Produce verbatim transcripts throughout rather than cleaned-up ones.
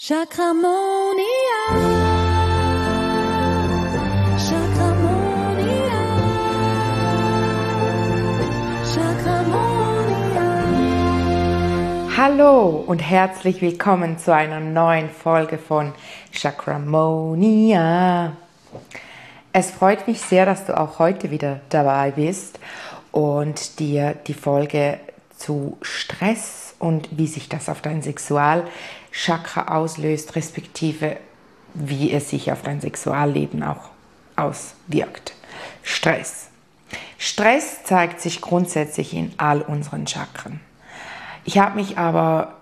Chakramonia. Chakramonia. Chakramonia. Hallo und herzlich willkommen zu einer neuen Folge von Chakramonia. Es freut mich sehr, dass du auch heute wieder dabei bist und dir die Folge zu Stress und wie sich das auf dein Sexualchakra auslöst, respektive wie es sich auf dein Sexualleben auch auswirkt. Stress. Stress zeigt sich grundsätzlich in all unseren Chakren. Ich habe mich aber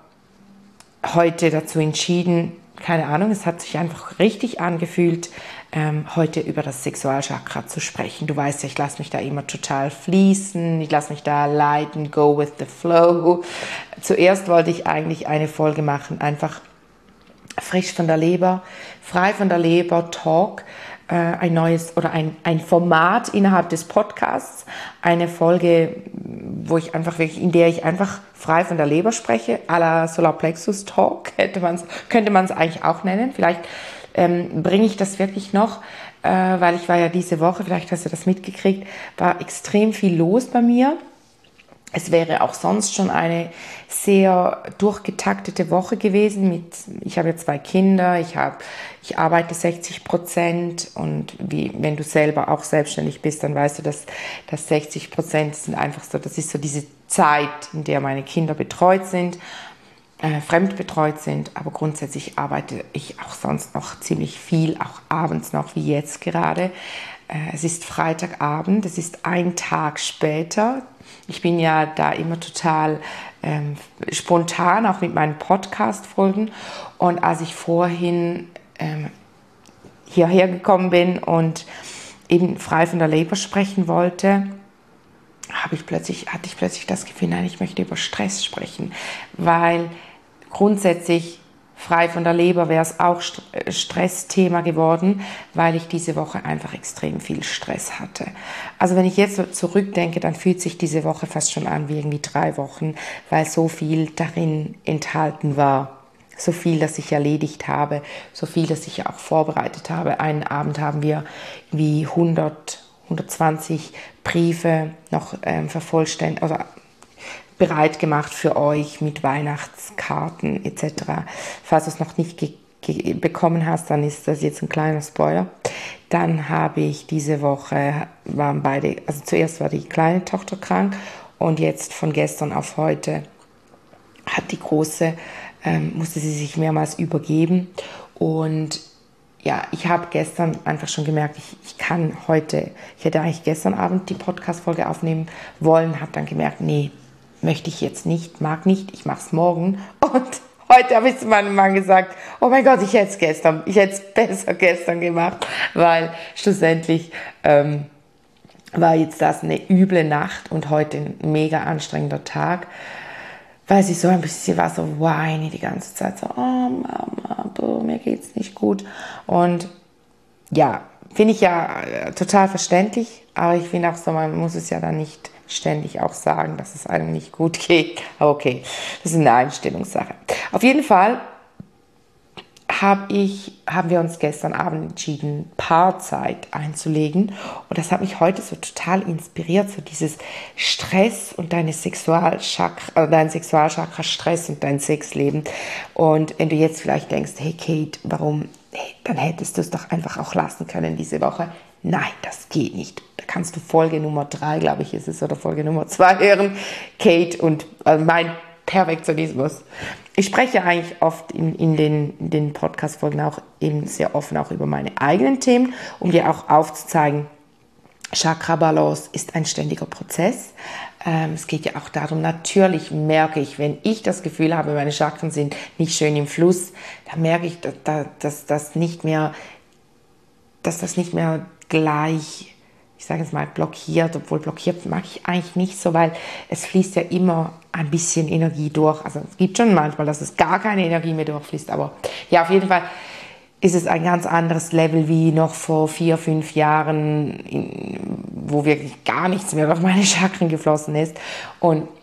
heute dazu entschieden, keine Ahnung, es hat sich einfach richtig angefühlt, ähm, heute über das Sexualchakra zu sprechen. Du weißt ja, ich lasse mich da immer total fließen, ich lasse mich da leiten, go with the flow. Zuerst wollte ich eigentlich eine Folge machen, einfach frisch von der Leber, frei von der Leber, Talk, äh, ein neues oder ein, ein Format innerhalb des Podcasts, eine Folge, wo ich einfach wirklich, in der ich einfach frei von der Leber spreche, à la Solarplexus Talk, hätte man's, könnte man es eigentlich auch nennen. Vielleicht ähm, bringe ich das wirklich noch, äh, weil ich war ja diese Woche, vielleicht hast du das mitgekriegt, war extrem viel los bei mir. Es wäre auch sonst schon eine sehr durchgetaktete Woche gewesen. Mit, ich habe ja zwei Kinder, ich, habe, ich arbeite sechzig Prozent und wie, wenn du selber auch selbstständig bist, dann weißt du, dass, dass sechzig Prozent sind einfach so, das ist so diese Zeit, in der meine Kinder betreut sind, äh, fremdbetreut sind, aber grundsätzlich arbeite ich auch sonst noch ziemlich viel, auch abends noch, wie jetzt gerade. Äh, es ist Freitagabend, es ist ein Tag später. Ich bin ja da immer total ähm, spontan, auch mit meinen Podcast-Folgen. Und als ich vorhin ähm, hierher gekommen bin und eben frei von der Leber sprechen wollte, habe ich plötzlich, hatte ich plötzlich das Gefühl, nein, ich möchte über Stress sprechen. Weil grundsätzlich frei von der Leber wäre es auch Stressthema geworden, weil ich diese Woche einfach extrem viel Stress hatte. Also wenn ich jetzt so zurückdenke, dann fühlt sich diese Woche fast schon an wie irgendwie drei Wochen, weil so viel darin enthalten war. So viel, das ich erledigt habe, so viel, das ich auch vorbereitet habe. Einen Abend haben wir wie hundert, hundertzwanzig Briefe noch ähm, vervollständigt, oder bereit gemacht für euch mit Weihnachtskarten et cetera. Falls du es noch nicht ge- ge- bekommen hast, dann ist das jetzt ein kleiner Spoiler. Dann habe ich diese Woche, waren beide, also zuerst war die kleine Tochter krank und jetzt von gestern auf heute hat die große, ähm, musste sie sich mehrmals übergeben und ja, ich habe gestern einfach schon gemerkt, ich, ich kann heute, ich hätte eigentlich gestern Abend die Podcast-Folge aufnehmen wollen, habe dann gemerkt, nee, möchte ich jetzt nicht, mag nicht, ich mache es morgen. Und heute habe ich zu meinem Mann gesagt, oh mein Gott, ich hätte es gestern, ich hätte es besser gestern gemacht, weil schlussendlich ähm, war jetzt das eine üble Nacht und heute ein mega anstrengender Tag, weil sie so ein bisschen war, so whiny die ganze Zeit, so, oh Mama, boah, mir geht's nicht gut. Und ja, finde ich ja äh, total verständlich, aber ich finde auch so, man muss es ja dann nicht ständig auch sagen, dass es einem nicht gut geht. Aber okay, das ist eine Einstellungssache. Auf jeden Fall hab ich, haben wir uns gestern Abend entschieden, Paarzeit einzulegen. Und das hat mich heute so total inspiriert, so dieses Stress und deine Sexualchakra, äh, dein Sexualchakra, Stress und dein Sexleben. Und wenn du jetzt vielleicht denkst, hey Kate, warum, hey, dann hättest du es doch einfach auch lassen können diese Woche. Nein, das geht nicht. Da kannst du Folge Nummer drei, glaube ich, ist es, oder Folge Nummer zwei hören. Kate und äh, mein Perfektionismus. Ich spreche eigentlich oft in, in den, in den Podcast-Folgen auch eben sehr offen auch über meine eigenen Themen, um dir auch aufzuzeigen, Chakra-Balance ist ein ständiger Prozess. Ähm, es geht ja auch darum, natürlich merke ich, wenn ich das Gefühl habe, meine Chakren sind nicht schön im Fluss, dann merke ich, dass, dass das nicht mehr, dass das nicht mehr gleich, ich sage jetzt mal, blockiert, obwohl blockiert mag ich eigentlich nicht so, weil es fließt ja immer ein bisschen Energie durch. Also es gibt schon manchmal, dass es gar keine Energie mehr durchfließt, aber ja, auf jeden Fall ist es ein ganz anderes Level wie noch vor vier, fünf Jahren, wo wirklich gar nichts mehr durch meine Chakren geflossen ist. Und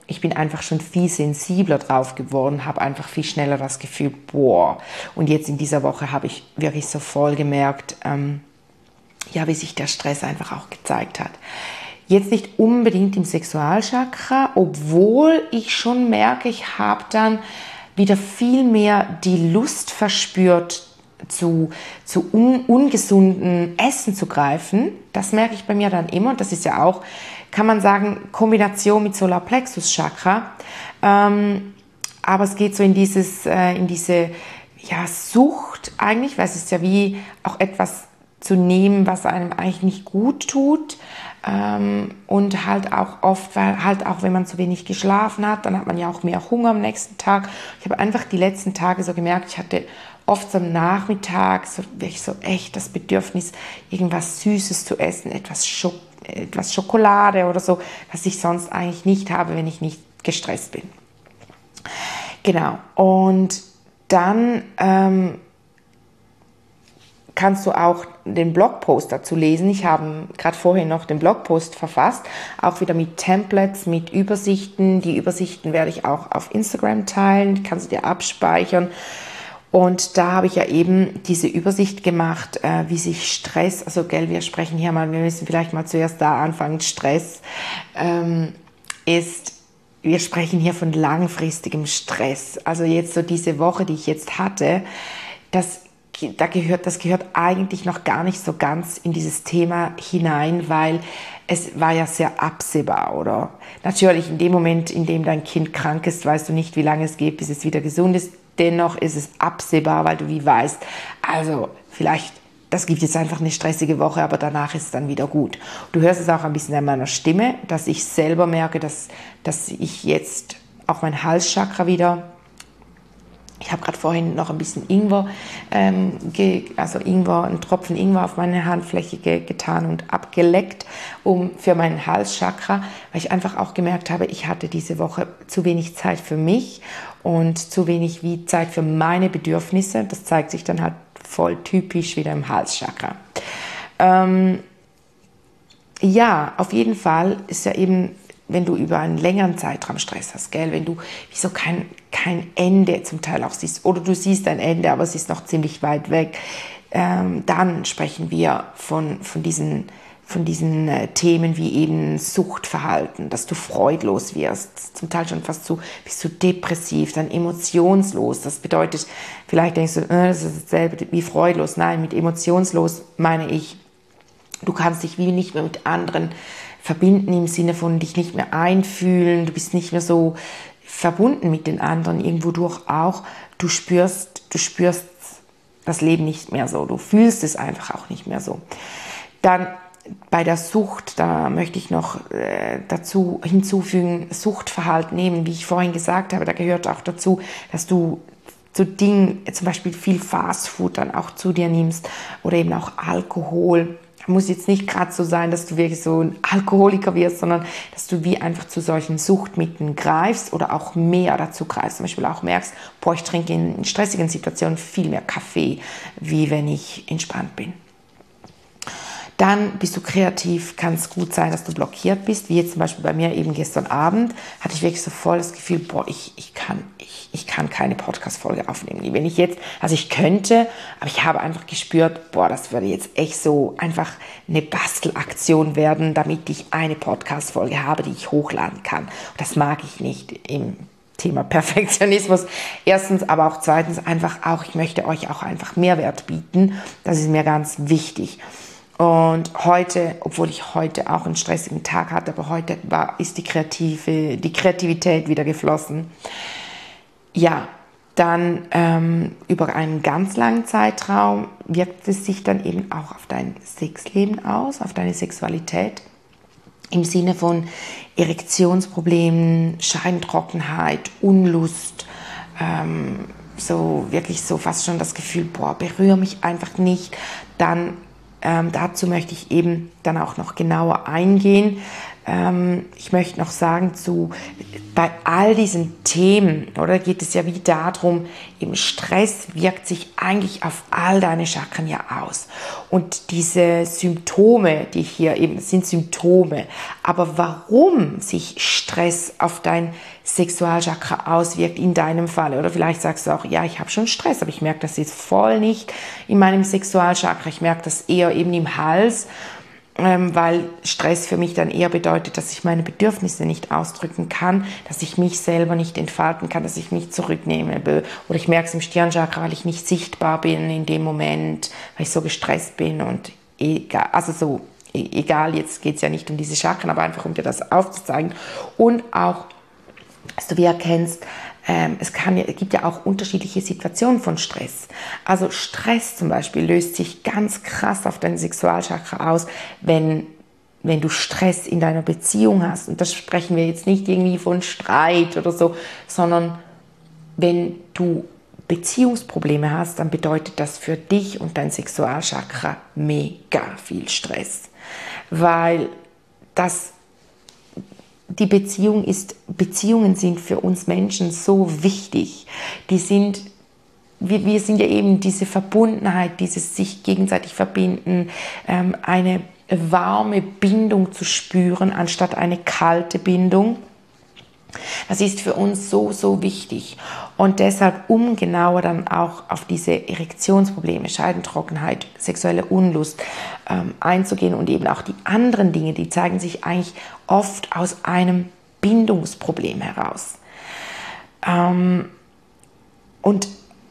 ich bin einfach schon viel sensibler drauf geworden, habe einfach viel schneller das Gefühl, boah. Und jetzt in dieser Woche habe ich wirklich so voll gemerkt, ähm, ja, wie sich der Stress einfach auch gezeigt hat. Jetzt nicht unbedingt im Sexualchakra, obwohl ich schon merke, ich habe dann wieder viel mehr die Lust verspürt, zu, zu un, ungesunden Essen zu greifen. Das merke ich bei mir dann immer. Und das ist ja auch, kann man sagen, Kombination mit Solarplexus-Chakra. Ähm, aber es geht so in, dieses, äh, in diese ja, Sucht eigentlich, weil es ist ja wie auch etwas zu nehmen, was einem eigentlich nicht gut tut. Ähm, und halt auch oft, weil halt auch wenn man zu wenig geschlafen hat, dann hat man ja auch mehr Hunger am nächsten Tag. Ich habe einfach die letzten Tage so gemerkt, ich hatte oft so am Nachmittag so wirklich so echt das Bedürfnis, irgendwas Süßes zu essen, etwas, Schok etwas Schokolade oder so, was ich sonst eigentlich nicht habe, wenn ich nicht gestresst bin. Genau, und dann ähm, kannst du auch den Blogpost dazu lesen. Ich habe gerade vorhin noch den Blogpost verfasst, auch wieder mit Templates, mit Übersichten. Die Übersichten werde ich auch auf Instagram teilen, die kannst du dir abspeichern. Und da habe ich ja eben diese Übersicht gemacht, äh, wie sich Stress, also gell, wir sprechen hier mal, wir müssen vielleicht mal zuerst da anfangen, Stress ähm, ist, wir sprechen hier von langfristigem Stress. Also jetzt so diese Woche, die ich jetzt hatte, das, da gehört, das gehört eigentlich noch gar nicht so ganz in dieses Thema hinein, weil es war ja sehr absehbar, oder? Natürlich in dem Moment, in dem dein Kind krank ist, weißt du nicht, wie lange es geht, bis es wieder gesund ist. Dennoch ist es absehbar, weil du wie weißt, also vielleicht, das gibt jetzt einfach eine stressige Woche, aber danach ist es dann wieder gut. Du hörst es auch ein bisschen an meiner Stimme, dass ich selber merke, dass, dass ich jetzt auch mein Halschakra wieder, ich habe gerade vorhin noch ein bisschen Ingwer, ähm, ge, also Ingwer, einen Tropfen Ingwer auf meine Handfläche ge, getan und abgeleckt, um für mein Halschakra, weil ich einfach auch gemerkt habe, ich hatte diese Woche zu wenig Zeit für mich und zu wenig wie Zeit für meine Bedürfnisse. Das zeigt sich dann halt voll typisch wieder im Halschakra. Ähm, ja, auf jeden Fall ist ja eben, wenn du über einen längeren Zeitraum Stress hast, gell, wenn du wieso kein, kein Ende zum Teil auch siehst, oder du siehst ein Ende, aber es ist noch ziemlich weit weg, ähm, dann sprechen wir von, von diesen, von diesen äh, Themen wie eben Suchtverhalten, dass du freudlos wirst, zum Teil schon fast so, bist du depressiv, dann emotionslos. Das bedeutet, vielleicht denkst du, äh, das ist dasselbe wie freudlos. Nein, mit emotionslos meine ich, du kannst dich wie nicht mehr mit anderen verbinden im Sinne von dich nicht mehr einfühlen, du bist nicht mehr so verbunden mit den anderen, irgendwo durch auch, du spürst, du spürst das Leben nicht mehr so, du fühlst es einfach auch nicht mehr so. Dann bei der Sucht, da möchte ich noch äh, dazu hinzufügen, Suchtverhalten nehmen, wie ich vorhin gesagt habe, da gehört auch dazu, dass du zu Dingen, zum Beispiel viel Fastfood dann auch zu dir nimmst oder eben auch Alkohol. Muss jetzt nicht gerade so sein, dass du wirklich so ein Alkoholiker wirst, sondern dass du wie einfach zu solchen Suchtmitteln greifst oder auch mehr dazu greifst. Zum Beispiel auch merkst, boah, ich trinke in stressigen Situationen viel mehr Kaffee, wie wenn ich entspannt bin. Dann bist du kreativ, kann es gut sein, dass du blockiert bist, wie jetzt zum Beispiel bei mir eben gestern Abend, hatte ich wirklich so voll das Gefühl, boah, ich, ich, kann, ich, ich kann keine Podcast-Folge aufnehmen. Wenn ich jetzt, also ich könnte, aber ich habe einfach gespürt, boah, das würde jetzt echt so einfach eine Bastelaktion werden, damit ich eine Podcast-Folge habe, die ich hochladen kann. Und das mag ich nicht im Thema Perfektionismus. Erstens, aber auch zweitens einfach auch, ich möchte euch auch einfach Mehrwert bieten. Das ist mir ganz wichtig. Und heute, obwohl ich heute auch einen stressigen Tag hatte, aber heute war, ist die, kreative, die Kreativität wieder geflossen. Ja, dann ähm, über einen ganz langen Zeitraum wirkt es sich dann eben auch auf dein Sexleben aus, auf deine Sexualität. Im Sinne von Erektionsproblemen, Scheidentrockenheit, Unlust, ähm, so wirklich so fast schon das Gefühl, boah, berühre mich einfach nicht. Dann Ähm, dazu möchte ich eben dann auch noch genauer eingehen. Ähm, ich möchte noch sagen, zu, bei all diesen Themen, oder, geht es ja wie darum, eben Stress wirkt sich eigentlich auf all deine Chakren ja aus. Und diese Symptome, die hier eben sind Symptome, aber warum sich Stress auf dein Sexualchakra auswirkt in deinem Fall, oder vielleicht sagst du auch, ja, ich habe schon Stress, aber ich merke das jetzt voll nicht in meinem Sexualchakra, ich merke das eher eben im Hals, ähm, weil Stress für mich dann eher bedeutet, dass ich meine Bedürfnisse nicht ausdrücken kann, dass ich mich selber nicht entfalten kann, dass ich mich zurücknehme, oder ich merke es im Stirnchakra, weil ich nicht sichtbar bin in dem Moment, weil ich so gestresst bin und egal, also so, egal, jetzt geht es ja nicht um diese Chakren, aber einfach um dir das aufzuzeigen und auch, dass du wie erkennst, ähm, es, kann, es gibt ja auch unterschiedliche Situationen von Stress. Also Stress zum Beispiel löst sich ganz krass auf dein Sexualchakra aus, wenn, wenn du Stress in deiner Beziehung hast. Und das sprechen wir jetzt nicht irgendwie von Streit oder so, sondern wenn du Beziehungsprobleme hast, dann bedeutet das für dich und dein Sexualchakra mega viel Stress. Weil das Die Beziehung ist, Beziehungen sind für uns Menschen so wichtig. Die sind, wir, wir sind ja eben diese Verbundenheit, dieses sich gegenseitig verbinden, ähm, eine warme Bindung zu spüren, anstatt eine kalte Bindung. Das ist für uns so, so wichtig. Und deshalb, um genauer dann auch auf diese Erektionsprobleme, Scheidentrockenheit, sexuelle Unlust ähm, einzugehen und eben auch die anderen Dinge, die zeigen sich eigentlich oft aus einem Bindungsproblem heraus. Ähm, und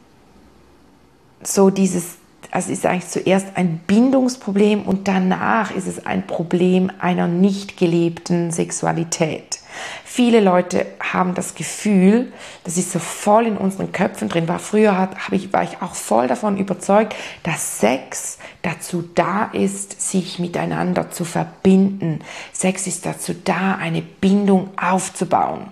so dieses, also ist eigentlich zuerst ein Bindungsproblem und danach ist es ein Problem einer nicht gelebten Sexualität. Viele Leute haben das Gefühl, das ist so voll in unseren Köpfen drin, war früher hat, hab ich, war ich auch voll davon überzeugt, dass Sex dazu da ist, sich miteinander zu verbinden. Sex ist dazu da, eine Bindung aufzubauen.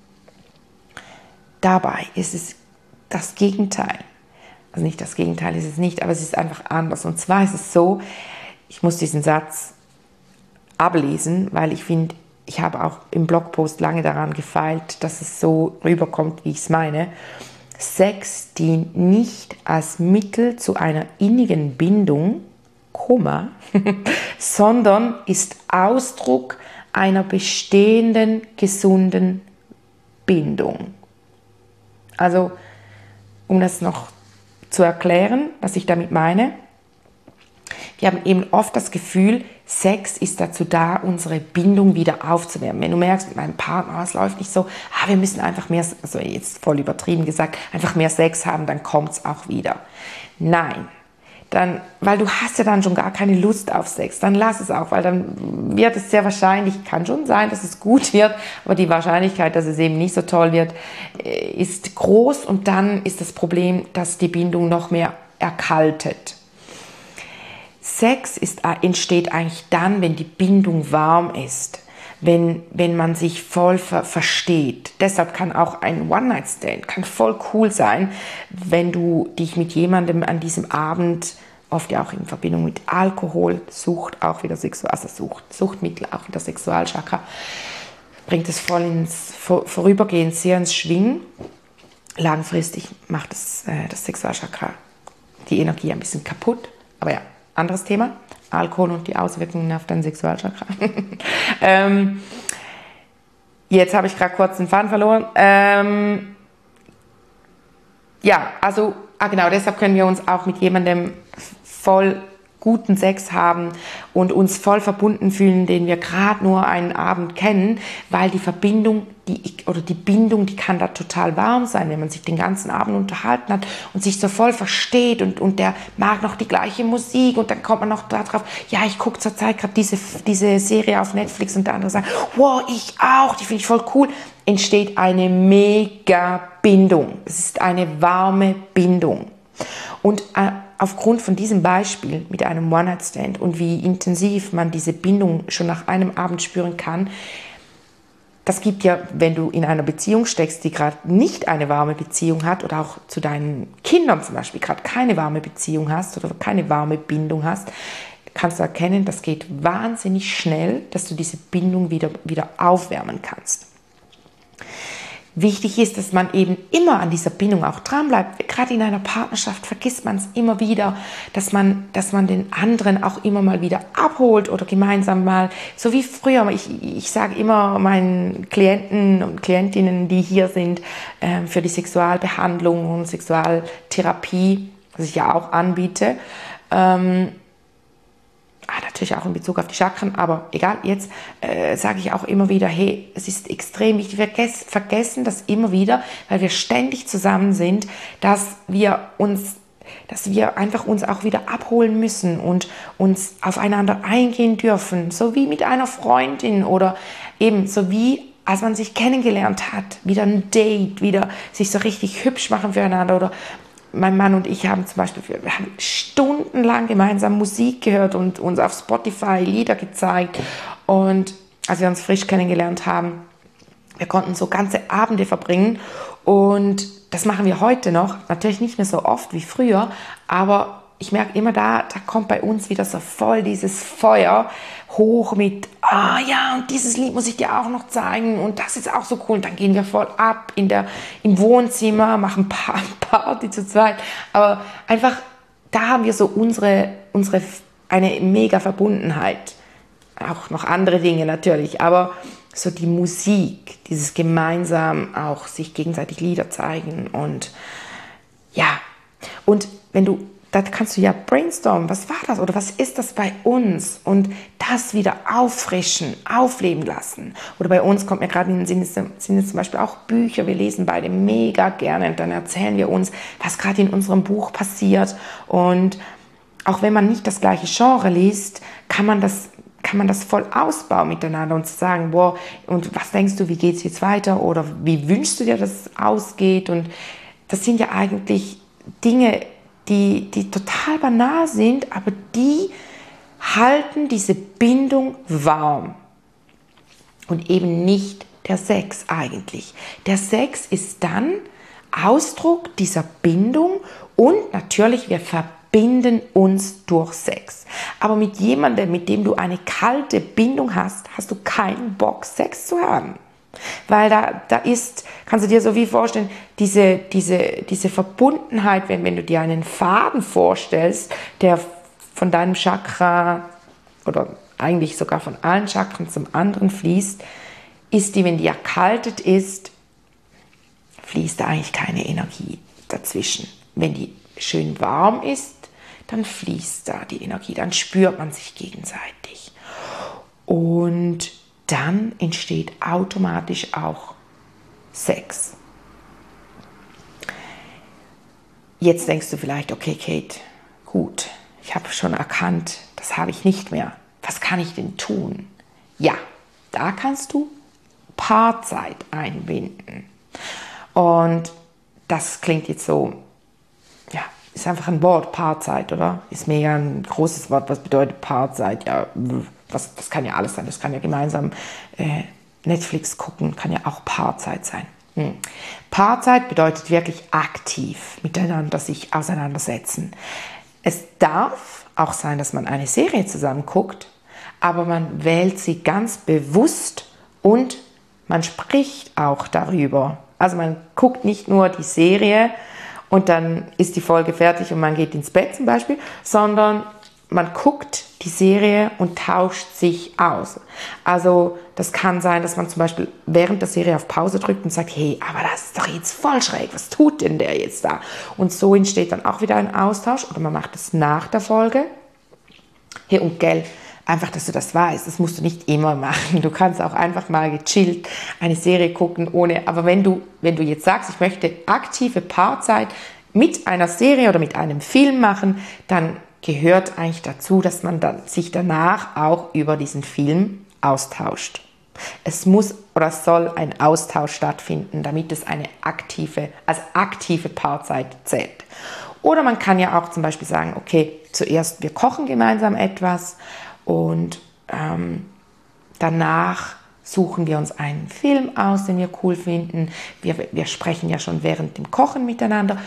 Dabei ist es das Gegenteil. Also nicht das Gegenteil ist es nicht, aber es ist einfach anders. Und zwar ist es so, ich muss diesen Satz ablesen, weil ich finde, ich habe auch im Blogpost lange daran gefeilt, dass es so rüberkommt, wie ich es meine. Sex dient nicht als Mittel zu einer innigen Bindung, Komma, sondern ist Ausdruck einer bestehenden, gesunden Bindung. Also, um das noch zu erklären, was ich damit meine. Wir haben eben oft das Gefühl, Sex ist dazu da, unsere Bindung wieder aufzuwärmen. Wenn du merkst, mit meinem Partner, es läuft nicht so, ah, wir müssen einfach mehr, also jetzt voll übertrieben gesagt, einfach mehr Sex haben, dann kommt es auch wieder. Nein, dann, weil du hast ja dann schon gar keine Lust auf Sex, dann lass es auch, weil dann wird es sehr wahrscheinlich, kann schon sein, dass es gut wird, aber die Wahrscheinlichkeit, dass es eben nicht so toll wird, ist groß und dann ist das Problem, dass die Bindung noch mehr erkaltet. Sex ist, entsteht eigentlich dann, wenn die Bindung warm ist, wenn, wenn man sich voll ver- versteht. Deshalb kann auch ein One-Night-Stand kann voll cool sein, wenn du dich mit jemandem an diesem Abend, oft ja auch in Verbindung mit Alkohol, Sucht, auch wieder Sexual, also Sucht, Suchtmittel, auch wieder Sexualchakra, bringt es voll ins vor, Vorübergehen sehr ins Schwingen. Langfristig macht das, äh, das Sexualchakra die Energie ein bisschen kaputt, aber ja. Anderes Thema, Alkohol und die Auswirkungen auf dein Sexualchakra. ähm, jetzt habe ich gerade kurz den Faden verloren. Ähm, ja, also, ah genau, deshalb können wir uns auch mit jemandem voll guten Sex haben und uns voll verbunden fühlen, den wir gerade nur einen Abend kennen, weil die Verbindung, die oder die Bindung, die kann da total warm sein, wenn man sich den ganzen Abend unterhalten hat und sich so voll versteht und, und der mag noch die gleiche Musik und dann kommt man noch darauf, ja, ich gucke zurzeit gerade diese, diese Serie auf Netflix und der andere sagt, wow, ich auch, die finde ich voll cool, entsteht eine mega Bindung. Es ist eine warme Bindung. Und äh, aufgrund von diesem Beispiel mit einem One-Night-Stand und wie intensiv man diese Bindung schon nach einem Abend spüren kann, das gibt ja, wenn du in einer Beziehung steckst, die gerade nicht eine warme Beziehung hat oder auch zu deinen Kindern zum Beispiel gerade keine warme Beziehung hast oder keine warme Bindung hast, kannst du erkennen, das geht wahnsinnig schnell, dass du diese Bindung wieder, wieder aufwärmen kannst. Wichtig ist, dass man eben immer an dieser Bindung auch dran bleibt. Gerade in einer Partnerschaft vergisst man es immer wieder, dass man, dass man den anderen auch immer mal wieder abholt oder gemeinsam mal, so wie früher. Ich, ich sage immer meinen Klienten und Klientinnen, die hier sind, äh, für die Sexualbehandlung und Sexualtherapie, was ich ja auch anbiete, ähm, Ah, natürlich auch in Bezug auf die Chakren, aber egal, jetzt äh, sage ich auch immer wieder, hey, es ist extrem wichtig, wir vergessen, vergessen das immer wieder, weil wir ständig zusammen sind, dass wir uns, dass wir einfach uns auch wieder abholen müssen und uns aufeinander eingehen dürfen, so wie mit einer Freundin oder eben so wie als man sich kennengelernt hat, wieder ein Date, wieder sich so richtig hübsch machen füreinander oder mein Mann und ich haben zum Beispiel, wir haben stundenlang gemeinsam Musik gehört und uns auf Spotify Lieder gezeigt. Und als wir uns frisch kennengelernt haben, wir konnten so ganze Abende verbringen. Und das machen wir heute noch. Natürlich nicht mehr so oft wie früher, aber ich merke immer da, da kommt bei uns wieder so voll dieses Feuer hoch mit, ah ja, und dieses Lied muss ich dir auch noch zeigen und das ist auch so cool. Und dann gehen wir voll ab in der, im Wohnzimmer, machen Party zu zweit. Aber einfach, da haben wir so unsere, unsere eine mega Verbundenheit. Auch noch andere Dinge natürlich, aber so die Musik, dieses gemeinsam auch sich gegenseitig Lieder zeigen und ja, und wenn du da kannst du ja brainstormen, was war das oder was ist das bei uns und das wieder auffrischen, aufleben lassen. Oder bei uns kommt mir gerade in den Sinn, sind jetzt zum Beispiel auch Bücher, wir lesen beide mega gerne und dann erzählen wir uns, was gerade in unserem Buch passiert und auch wenn man nicht das gleiche Genre liest, kann man das kann man das voll ausbauen miteinander und sagen, boah, und was denkst du, wie geht es jetzt weiter oder wie wünschst du dir, dass es ausgeht und das sind ja eigentlich Dinge, Die, die total banal sind, aber die halten diese Bindung warm. Und eben nicht der Sex eigentlich. Der Sex ist dann Ausdruck dieser Bindung und natürlich, wir verbinden uns durch Sex. Aber mit jemandem, mit dem du eine kalte Bindung hast, hast du keinen Bock, Sex zu haben. Weil da, da ist, kannst du dir so wie vorstellen, diese, diese, diese Verbundenheit, wenn, wenn du dir einen Faden vorstellst, der von deinem Chakra oder eigentlich sogar von allen Chakren zum anderen fließt, ist die, wenn die erkaltet ist, fließt da eigentlich keine Energie dazwischen. Wenn die schön warm ist, dann fließt da die Energie, dann spürt man sich gegenseitig. Und dann entsteht automatisch auch Sex. Jetzt denkst du vielleicht, okay, Kate, gut, ich habe schon erkannt, das habe ich nicht mehr. Was kann ich denn tun? Ja, da kannst du Paarzeit einbinden. Und das klingt jetzt so, ja, ist einfach ein Wort, Paarzeit, oder? Ist mega ein großes Wort, was bedeutet Paarzeit? Ja, Was, das kann ja alles sein, das kann ja gemeinsam äh, Netflix gucken, kann ja auch Paarzeit sein. Hm. Paarzeit bedeutet wirklich aktiv miteinander sich auseinandersetzen. Es darf auch sein, dass man eine Serie zusammen guckt, aber man wählt sie ganz bewusst und man spricht auch darüber. Also man guckt nicht nur die Serie und dann ist die Folge fertig und man geht ins Bett zum Beispiel, sondern man guckt die Serie und tauscht sich aus. Also das kann sein, dass man zum Beispiel während der Serie auf Pause drückt und sagt, hey, aber das ist doch jetzt voll schräg, was tut denn der jetzt da? Und so entsteht dann auch wieder ein Austausch oder man macht es nach der Folge. Hey, und gell, einfach, dass du das weißt, das musst du nicht immer machen. Du kannst auch einfach mal gechillt eine Serie gucken, ohne, aber wenn du, wenn du jetzt sagst, ich möchte aktive Paarzeit mit einer Serie oder mit einem Film machen, dann gehört eigentlich dazu, dass man dann sich danach auch über diesen Film austauscht. Es muss oder soll ein Austausch stattfinden, damit es eine aktive, als aktive Paarzeit zählt. Oder man kann ja auch zum Beispiel sagen, okay, zuerst wir kochen gemeinsam etwas und ähm, danach suchen wir uns einen Film aus, den wir cool finden. Wir, wir sprechen ja schon während dem Kochen miteinander.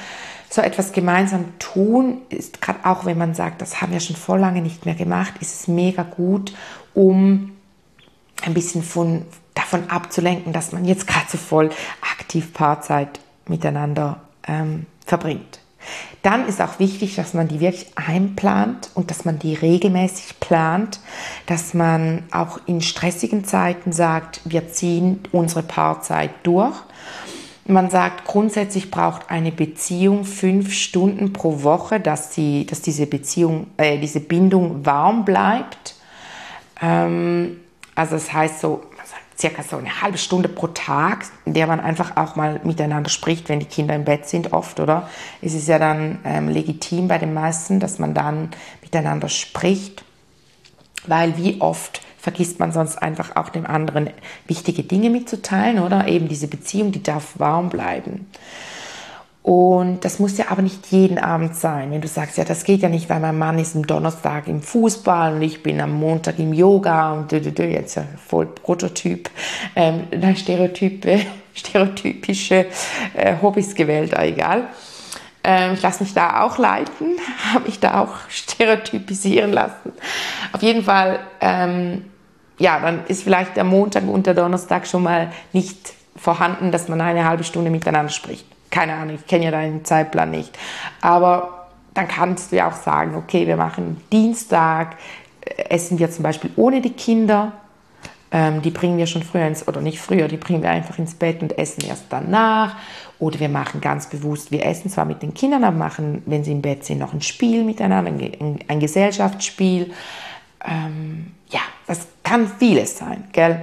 so etwas gemeinsam tun, ist gerade auch, wenn man sagt, das haben wir schon voll lange nicht mehr gemacht, ist es mega gut, um ein bisschen von, davon abzulenken, dass man jetzt gerade so voll aktiv Paarzeit miteinander ähm, verbringt. Dann ist auch wichtig, dass man die wirklich einplant und dass man die regelmäßig plant, dass man auch in stressigen Zeiten sagt, wir ziehen unsere Paarzeit durch. Man sagt, grundsätzlich braucht eine Beziehung fünf Stunden pro Woche, dass, sie, dass diese Beziehung, äh, diese Bindung warm bleibt. Ähm, also das heißt so, circa so eine halbe Stunde pro Tag, in der man einfach auch mal miteinander spricht, wenn die Kinder im Bett sind, oft, oder? Es ist ja dann ähm, legitim bei den meisten, dass man dann miteinander spricht, weil wie oft vergisst man sonst einfach auch dem anderen wichtige Dinge mitzuteilen, oder? Eben diese Beziehung, die darf warm bleiben. Und das muss ja aber nicht jeden Abend sein. Wenn du sagst, ja, das geht ja nicht, weil mein Mann ist am Donnerstag im Fußball und ich bin am Montag im Yoga und jetzt ja voll Prototyp, ähm, Stereotype, stereotypische äh, Hobbys gewählt, egal. Ähm, ich lasse mich da auch leiten, habe mich da auch stereotypisieren lassen. Auf jeden Fall, ähm, ja, dann ist vielleicht der Montag und der Donnerstag schon mal nicht vorhanden, dass man eine halbe Stunde miteinander spricht. Keine Ahnung, ich kenne ja deinen Zeitplan nicht. Aber dann kannst du ja auch sagen, okay, wir machen Dienstag, essen wir zum Beispiel ohne die Kinder. Ähm, die bringen wir schon früher ins, oder nicht früher, die bringen wir einfach ins Bett und essen erst danach. Oder wir machen ganz bewusst, wir essen zwar mit den Kindern, aber machen, wenn sie im Bett sind, noch ein Spiel miteinander, ein, ein Gesellschaftsspiel. Ähm, ja, das kann vieles sein, gell?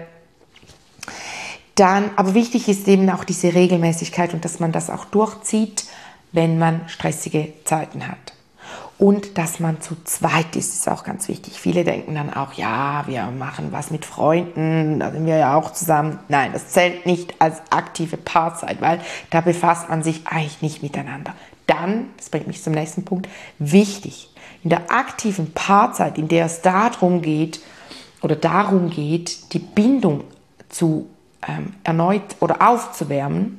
Dann, aber wichtig ist eben auch diese Regelmäßigkeit und dass man das auch durchzieht, wenn man stressige Zeiten hat. Und dass man zu zweit ist, ist auch ganz wichtig. Viele denken dann auch, ja, wir machen was mit Freunden, da sind wir ja auch zusammen. Nein, das zählt nicht als aktive Paarzeit, weil da befasst man sich eigentlich nicht miteinander. Dann, das bringt mich zum nächsten Punkt, wichtig, in der aktiven Paarzeit, in der es darum geht, oder darum geht, die Bindung zu ähm, erneut oder aufzuwärmen,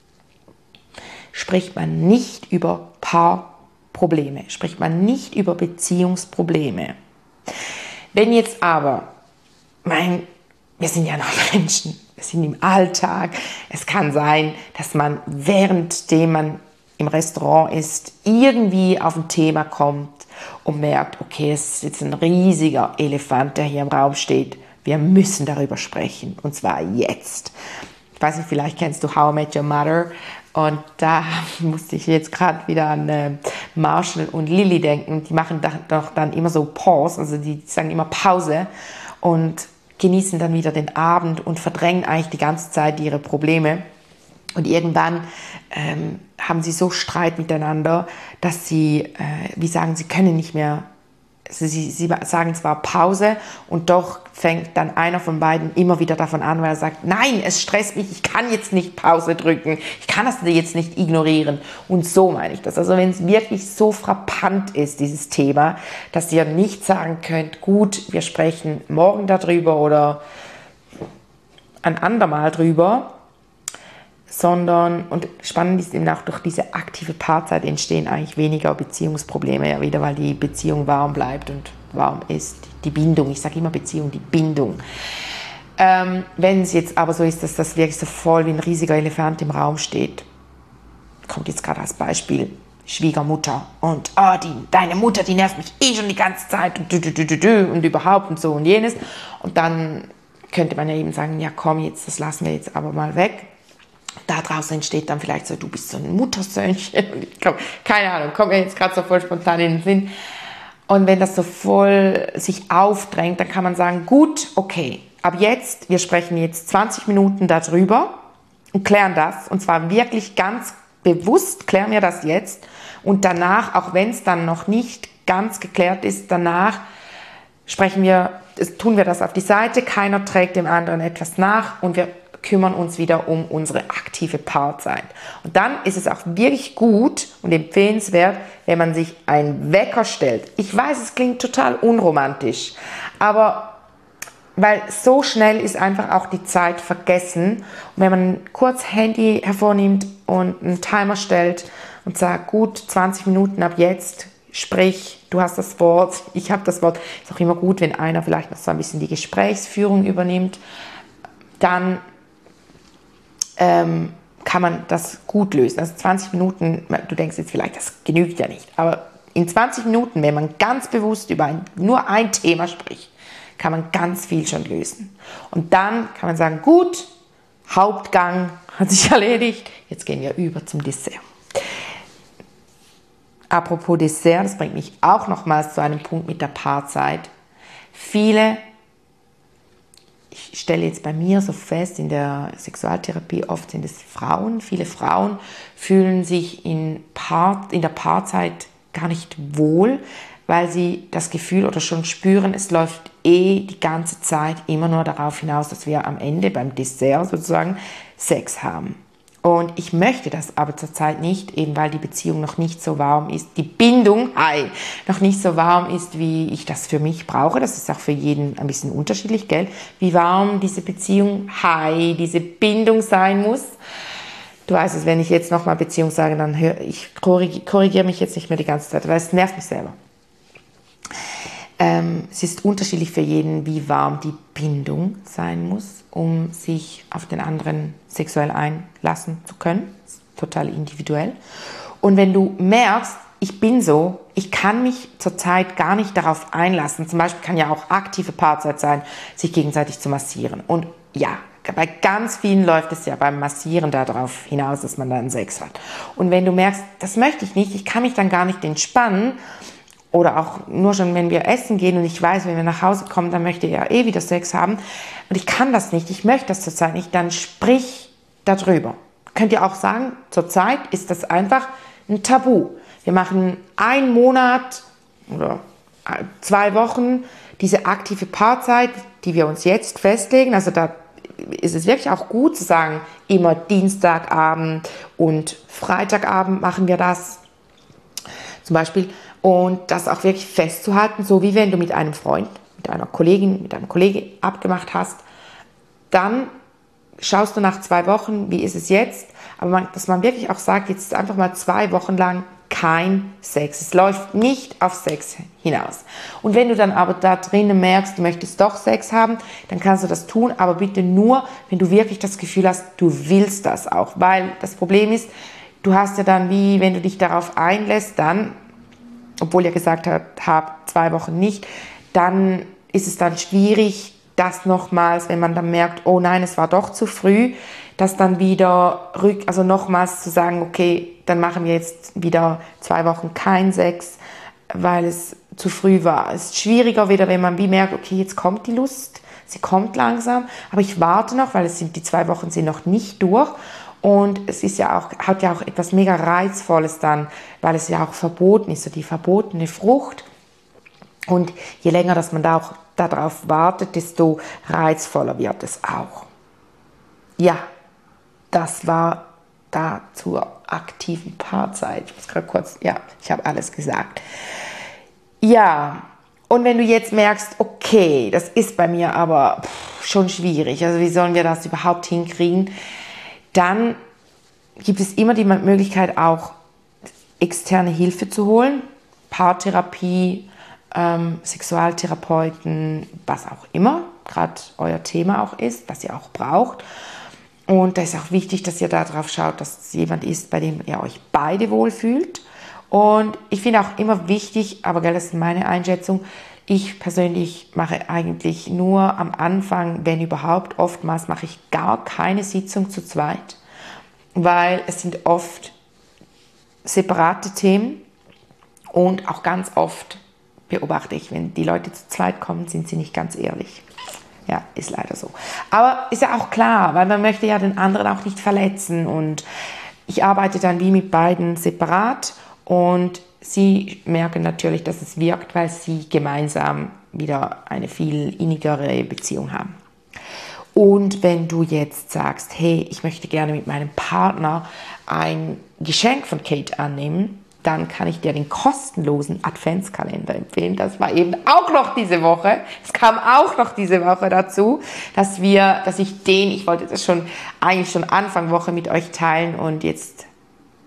spricht man nicht über Paarprobleme, spricht man nicht über Beziehungsprobleme. Wenn jetzt aber, mein, wir sind ja noch Menschen, wir sind im Alltag, es kann sein, dass man währenddem man im Restaurant ist, irgendwie auf ein Thema kommt und merkt, okay, es ist jetzt ein riesiger Elefant, der hier im Raum steht. Wir müssen darüber sprechen, und zwar jetzt. Ich weiß nicht, vielleicht kennst du How I Met Your Mother, und da musste ich jetzt gerade wieder an äh, Marshall und Lily denken. Die machen doch dann immer so Pause, also die sagen immer Pause und genießen dann wieder den Abend und verdrängen eigentlich die ganze Zeit ihre Probleme. Und irgendwann ähm, haben sie so Streit miteinander, dass sie, äh, wie sagen, sie können nicht mehr, also sie, sie sagen zwar Pause und doch fängt dann einer von beiden immer wieder davon an, weil er sagt, nein, es stresst mich, ich kann jetzt nicht Pause drücken, ich kann das jetzt nicht ignorieren. Und so meine ich das. Also wenn es wirklich so frappant ist, dieses Thema, dass ihr nicht sagen könnt, gut, wir sprechen morgen darüber oder ein andermal drüber, sondern, und spannend ist eben auch, durch diese aktive Paarzeit entstehen eigentlich weniger Beziehungsprobleme, ja wieder, weil die Beziehung warm bleibt und warm ist, die Bindung, ich sage immer Beziehung, die Bindung. Ähm, wenn es jetzt aber so ist, dass das wirklich so voll wie ein riesiger Elefant im Raum steht, kommt jetzt gerade als Beispiel Schwiegermutter und oh, die, deine Mutter, die nervt mich eh schon die ganze Zeit und, du, du, du, du, du, und überhaupt und so und jenes, und dann könnte man ja eben sagen, ja komm, jetzt, das lassen wir jetzt aber mal weg. Da draußen entsteht dann vielleicht so, du bist so ein Muttersöhnchen. Ich glaub, keine Ahnung, kommt mir jetzt gerade so voll spontan in den Sinn. Und wenn das so voll sich aufdrängt, dann kann man sagen, gut, okay, ab jetzt, wir sprechen jetzt zwanzig Minuten darüber und klären das. Und zwar wirklich ganz bewusst klären wir das jetzt. Und danach, auch wenn es dann noch nicht ganz geklärt ist, danach sprechen wir, tun wir das auf die Seite. Keiner trägt dem anderen etwas nach und wir kümmern uns wieder um unsere aktive Paarzeit. Und dann ist es auch wirklich gut und empfehlenswert, wenn man sich einen Wecker stellt. Ich weiß, es klingt total unromantisch, aber weil so schnell ist einfach auch die Zeit vergessen. Und wenn man kurz Handy hervornimmt und einen Timer stellt und sag, gut, zwanzig Minuten ab jetzt, sprich, du hast das Wort, ich habe das Wort. Ist auch immer gut, wenn einer vielleicht noch so ein bisschen die Gesprächsführung übernimmt. Dann ähm, kann man das gut lösen. Also zwanzig Minuten, du denkst jetzt vielleicht, das genügt ja nicht, aber in zwanzig Minuten, wenn man ganz bewusst über ein, nur ein Thema spricht, kann man ganz viel schon lösen. Und dann kann man sagen, gut, Hauptgang hat sich erledigt, jetzt gehen wir über zum Dessert. Apropos Dessert, das bringt mich auch nochmals zu einem Punkt mit der Paarzeit. Viele, ich stelle jetzt bei mir so fest, in der Sexualtherapie, oft sind es Frauen, viele Frauen fühlen sich in, Paar, in der Paarzeit gar nicht wohl, weil sie das Gefühl oder schon spüren, es läuft eh die ganze Zeit immer nur darauf hinaus, dass wir am Ende beim Dessert sozusagen Sex haben. Und ich möchte das aber zurzeit nicht, eben weil die Beziehung noch nicht so warm ist, die Bindung, hi, noch nicht so warm ist, wie ich das für mich brauche. Das ist auch für jeden ein bisschen unterschiedlich, gell? Wie warm diese Beziehung, hi, diese Bindung sein muss. Du weißt es, wenn ich jetzt nochmal Beziehung sage, dann höre ich, korrigiere mich jetzt nicht mehr die ganze Zeit, weil es nervt mich selber. Ähm, es ist unterschiedlich für jeden, wie warm die Bindung sein muss, um sich auf den anderen sexuell einlassen zu können. Das ist total individuell. Und wenn du merkst, ich bin so, ich kann mich zurzeit gar nicht darauf einlassen, zum Beispiel kann ja auch aktive Paarzeit sein, sich gegenseitig zu massieren. Und ja, bei ganz vielen läuft es ja beim Massieren darauf hinaus, dass man dann Sex hat. Und wenn du merkst, das möchte ich nicht, ich kann mich dann gar nicht entspannen, oder auch nur schon, wenn wir essen gehen und ich weiß, wenn wir nach Hause kommen, dann möchte er eh wieder Sex haben und ich kann das nicht, ich möchte das zurzeit nicht, dann sprich darüber. Könnt ihr auch sagen, zurzeit ist das einfach ein Tabu. Wir machen einen Monat oder zwei Wochen diese aktive Paarzeit, die wir uns jetzt festlegen, also da ist es wirklich auch gut zu sagen, immer Dienstagabend und Freitagabend machen wir das zum Beispiel. Und das auch wirklich festzuhalten, so wie wenn du mit einem Freund, mit einer Kollegin, mit einem Kollegen abgemacht hast, dann schaust du nach zwei Wochen, wie ist es jetzt, aber man, dass man wirklich auch sagt, jetzt ist einfach mal zwei Wochen lang kein Sex. Es läuft nicht auf Sex hinaus. Und wenn du dann aber da drinnen merkst, du möchtest doch Sex haben, dann kannst du das tun, aber bitte nur, wenn du wirklich das Gefühl hast, du willst das auch, weil das Problem ist, du hast ja dann wie, wenn du dich darauf einlässt, dann obwohl ihr gesagt habt, zwei Wochen nicht, dann ist es dann schwierig, das nochmals, wenn man dann merkt, oh nein, es war doch zu früh, das dann wieder rück, also nochmals zu sagen, okay, dann machen wir jetzt wieder zwei Wochen kein Sex, weil es zu früh war. Es ist schwieriger wieder, wenn man wie merkt, okay, jetzt kommt die Lust, sie kommt langsam, aber ich warte noch, weil es sind, die zwei Wochen sind noch nicht durch. Und es ist ja auch, hat ja auch etwas mega Reizvolles dann, weil es ja auch verboten ist, so die verbotene Frucht. Und je länger, dass man da auch darauf wartet, desto reizvoller wird es auch. Ja, das war da zur aktiven Paarzeit. Ich muss gerade kurz, ja, ich habe alles gesagt. Ja, und wenn du jetzt merkst, okay, das ist bei mir aber pff, schon schwierig, also wie sollen wir das überhaupt hinkriegen? Dann gibt es immer die Möglichkeit, auch externe Hilfe zu holen. Paartherapie, ähm, Sexualtherapeuten, was auch immer, gerade euer Thema auch ist, was ihr auch braucht. Und da ist auch wichtig, dass ihr darauf schaut, dass es jemand ist, bei dem ihr euch beide wohlfühlt. Und ich finde auch immer wichtig, aber gell, das ist meine Einschätzung, ich persönlich mache eigentlich nur am Anfang, wenn überhaupt, oftmals mache ich gar keine Sitzung zu zweit, weil es sind oft separate Themen und auch ganz oft beobachte ich, wenn die Leute zu zweit kommen, sind sie nicht ganz ehrlich. Ja, ist leider so. Aber ist ja auch klar, weil man möchte ja den anderen auch nicht verletzen und ich arbeite dann wie mit beiden separat und sie merken natürlich, dass es wirkt, weil sie gemeinsam wieder eine viel innigere Beziehung haben. Und wenn du jetzt sagst, hey, ich möchte gerne mit meinem Partner ein Geschenk von Kate annehmen, dann kann ich dir den kostenlosen Adventskalender empfehlen. Das war eben auch noch diese Woche. Es kam auch noch diese Woche dazu, dass wir, dass ich den, ich wollte das schon eigentlich schon Anfang Woche mit euch teilen und jetzt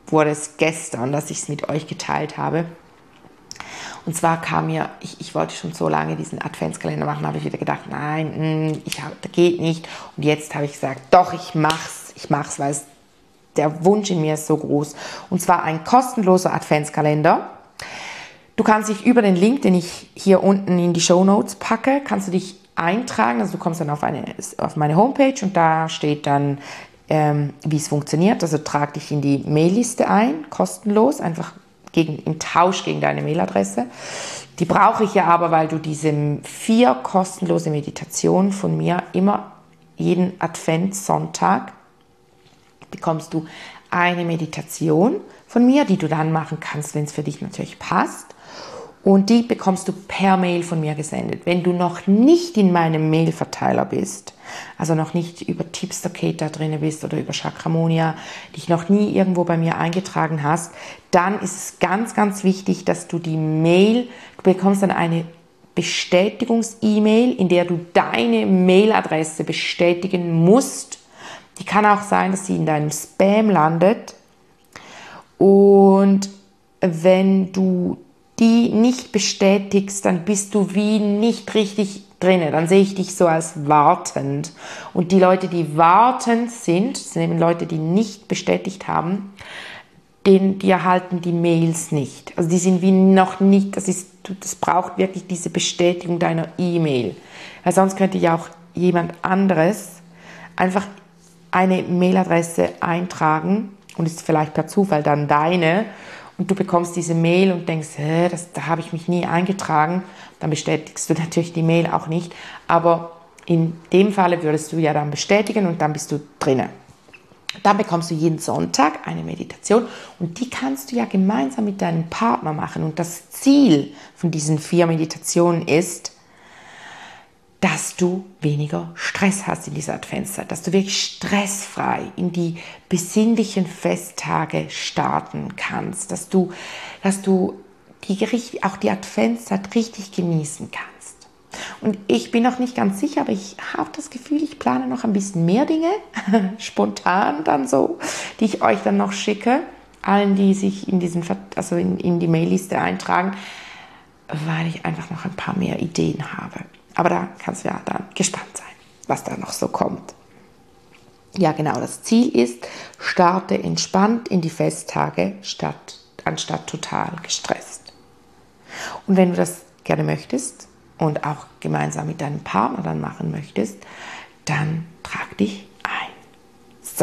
wurde es gestern, dass ich es mit euch geteilt habe. Und zwar kam mir, ich, ich wollte schon so lange diesen Adventskalender machen, habe ich wieder gedacht, nein, ich hab, das geht nicht. Und jetzt habe ich gesagt, doch, ich mach's, ich mach's, weil es, der Wunsch in mir ist so groß. Und zwar ein kostenloser Adventskalender. Du kannst dich über den Link, den ich hier unten in die Shownotes packe, kannst du dich eintragen. Also du kommst dann auf, eine, auf meine Homepage und da steht dann, ähm, wie es funktioniert. Also trag dich in die Mailliste ein, kostenlos, einfach gegen, im Tausch gegen deine Mailadresse. Die brauche ich ja aber, weil du diese vier kostenlose Meditationen von mir immer jeden Adventssonntag bekommst du eine Meditation von mir, die du dann machen kannst, wenn es für dich natürlich passt. Und die bekommst du per Mail von mir gesendet. Wenn du noch nicht in meinem Mailverteiler bist, also noch nicht über Tipster-Kate da drin bist oder über Chakramonia, dich noch nie irgendwo bei mir eingetragen hast, dann ist es ganz, ganz wichtig, dass du die Mail, du bekommst dann eine Bestätigungs-E-Mail, in der du deine Mailadresse bestätigen musst. Die kann auch sein, dass sie in deinem Spam landet. Und wenn du die nicht bestätigst, dann bist du wie nicht richtig drin. Dann sehe ich dich so als wartend. Und die Leute, die wartend sind, das sind eben Leute, die nicht bestätigt haben, den, die erhalten die Mails nicht. Also die sind wie noch nicht, das ist, das braucht wirklich diese Bestätigung deiner E-Mail. Weil sonst könnte ja auch jemand anderes einfach eine Mailadresse eintragen und ist vielleicht per Zufall dann deine. Und du bekommst diese Mail und denkst, hä, das, da habe ich mich nie eingetragen. Dann bestätigst du natürlich die Mail auch nicht. Aber in dem Falle würdest du ja dann bestätigen und dann bist du drinnen. Dann bekommst du jeden Sonntag eine Meditation und die kannst du ja gemeinsam mit deinem Partner machen. Und das Ziel von diesen vier Meditationen ist, dass du weniger Stress hast in dieser Adventszeit, dass du wirklich stressfrei in die besinnlichen Festtage starten kannst, dass du, dass du die, auch die Adventszeit richtig genießen kannst. Und ich bin noch nicht ganz sicher, aber ich habe das Gefühl, ich plane noch ein bisschen mehr Dinge, spontan dann so, die ich euch dann noch schicke, allen, die sich in, diesen, also in, in die Mailliste eintragen, weil ich einfach noch ein paar mehr Ideen habe. Aber da kannst du ja dann gespannt sein, was da noch so kommt. Ja, genau, das Ziel ist, starte entspannt in die Festtage, statt, anstatt total gestresst. Und wenn du das gerne möchtest und auch gemeinsam mit deinem Partner dann machen möchtest, dann trag dich ein. So.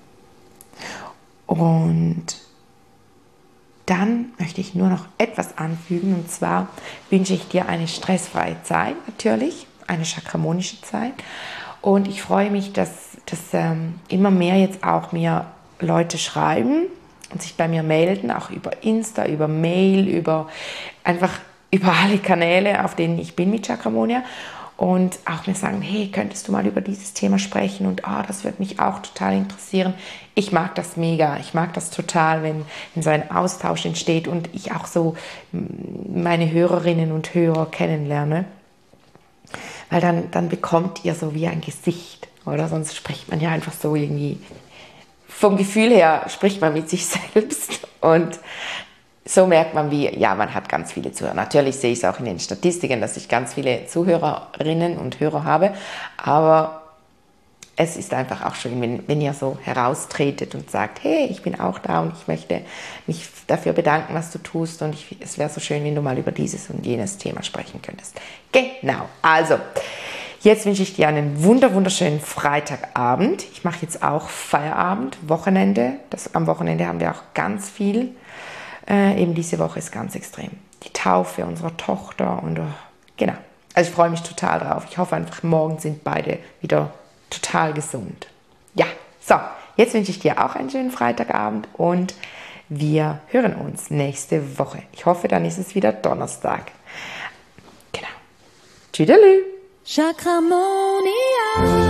Und dann möchte ich nur noch etwas anfügen, und zwar wünsche ich dir eine stressfreie Zeit natürlich, eine chakramonische Zeit, und ich freue mich, dass, dass ähm, immer mehr jetzt auch mir Leute schreiben und sich bei mir melden, auch über Insta, über Mail, über einfach über alle Kanäle, auf denen ich bin mit Chakramonia, und auch mir sagen, hey, könntest du mal über dieses Thema sprechen und oh, das würde mich auch total interessieren. Ich mag das mega, ich mag das total, wenn, wenn so ein Austausch entsteht und ich auch so meine Hörerinnen und Hörer kennenlerne, weil dann, dann bekommt ihr so wie ein Gesicht, oder? Sonst spricht man ja einfach so irgendwie, vom Gefühl her spricht man mit sich selbst, und so merkt man, wie, ja, man hat ganz viele Zuhörer. Natürlich sehe ich es auch in den Statistiken, dass ich ganz viele Zuhörerinnen und Hörer habe, aber es ist einfach auch schön, wenn, wenn ihr so heraustretet und sagt, hey, ich bin auch da und ich möchte mich dafür bedanken, was du tust, und ich, es wäre so schön, wenn du mal über dieses und jenes Thema sprechen könntest. Genau, also, jetzt wünsche ich dir einen wunder, wunderschönen Freitagabend. Ich mache jetzt auch Feierabend, Wochenende. Das, am Wochenende haben wir auch ganz viel. Äh, eben diese Woche ist ganz extrem. Die Taufe unserer Tochter und oh, genau. Also ich freue mich total drauf. Ich hoffe einfach, morgen sind beide wieder total gesund. Ja, so, jetzt wünsche ich dir auch einen schönen Freitagabend und wir hören uns nächste Woche. Ich hoffe, dann ist es wieder Donnerstag. Genau. Tschüdelü. Chakramonia.